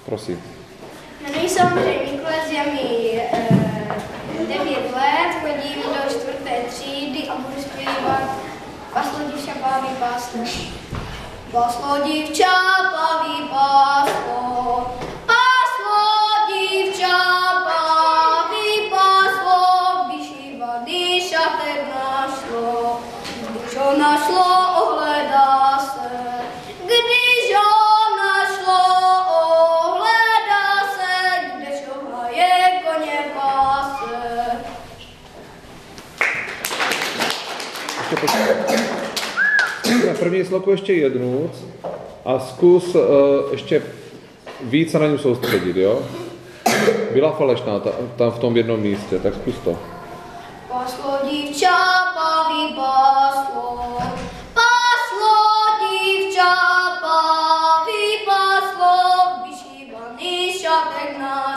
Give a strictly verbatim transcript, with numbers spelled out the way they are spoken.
Prosím. Jmenuji se Ondřej Mikulec, je mi devět let, chodím do čtvrté třídy a budu zpívat Paslo dívča baví páslo. Paslo dívča baví páslo, paslo dívča baví páslo, vyšívaný šatek našlo, když ho našlo, ohledá se, když ho našlo, ohledá se, kde šohaje koně páse. Ještě počkej. Na první sloku ještě jednu a zkus uh, ještě víc se na něm soustředit, jo? Byla falešná ta, tam v tom jednom místě, tak zkus to. Paslo dívča baví páslo, paslo dívča baví páslo, vyšívaný šatek na